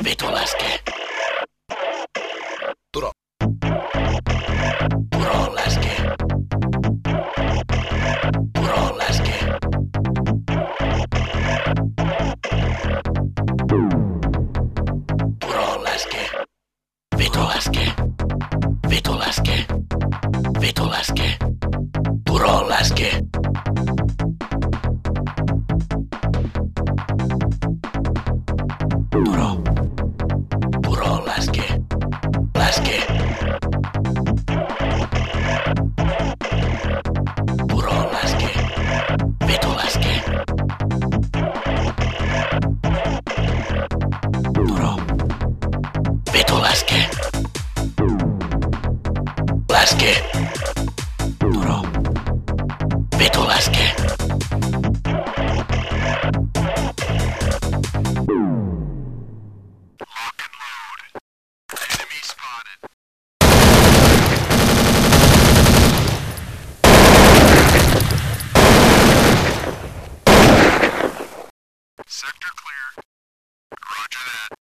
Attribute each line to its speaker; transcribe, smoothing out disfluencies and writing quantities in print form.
Speaker 1: Vitu läski.
Speaker 2: Turo.
Speaker 1: Turo läski. Turo läski. Turo läski. Vitu läski. Vitu läski. Vitu läski. Turo läski. Turo. Turo läski. Läski. Turo läski. Vitu läski. Turo. Vitu läski. Läski. Turo. Vitu läski.
Speaker 2: Lock and load. Enemy spotted. Sector clear. Roger that.